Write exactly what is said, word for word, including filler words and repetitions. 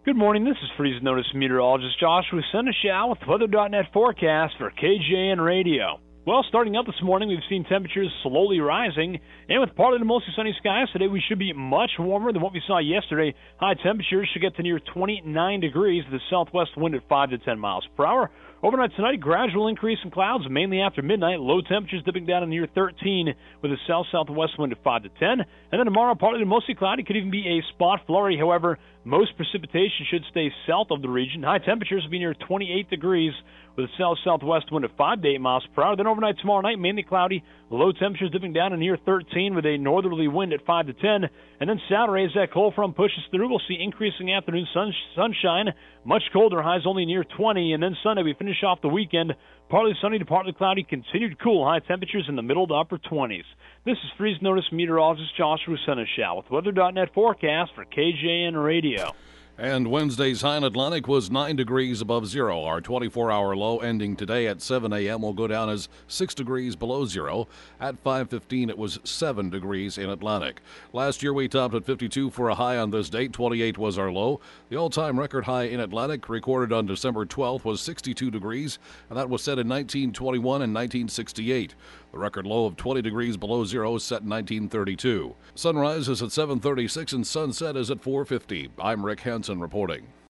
Good morning. This is Freeze Notice meteorologist Joshua Seneschal with Weather dot net forecast for K J N Radio. Well, starting out this morning, we've seen temperatures slowly rising, and with partly to mostly sunny skies today, we should be much warmer than what we saw yesterday. High temperatures should get to near twenty-nine degrees with a southwest wind at five to ten miles per hour. Overnight tonight, gradual increase in clouds, mainly after midnight. Low temperatures dipping down to near thirteen with a south-southwest wind at five to ten. And then tomorrow, partly to mostly cloudy, could even be a spot flurry. However, most precipitation should stay south of the region. High temperatures will be near twenty-eight degrees with a south-southwest wind at five to eight miles per hour. Then overnight tomorrow night, mainly cloudy. Low temperatures dipping down to near thirteen with a northerly wind at five to ten. And then Saturday, as that cold front pushes through, we'll see increasing afternoon sun- sunshine. Much colder, highs only near twenty. And then Sunday, we finish off the weekend. Partly sunny to partly cloudy, continued cool. High temperatures in the middle to upper twenties. This is Freeze Notice meteorologist Joshua Seneschal with Weather dot net forecast for K J N Radio. And Wednesday's high in Atlantic was nine degrees above zero. Our twenty-four hour low ending today at seven a.m. will go down as six degrees below zero. At five fifteen, it was seven degrees in Atlantic. Last year, we topped at fifty-two for a high on this date. twenty-eight was our low. The all-time record high in Atlantic, recorded on December twelfth, was sixty-two degrees, and that was set in nineteen twenty-one and nineteen sixty-eight. The record low of twenty degrees below zero is set in nineteen thirty-two. Sunrise is at seven thirty-six and sunset is at four fifty. I'm Rick Hansen reporting.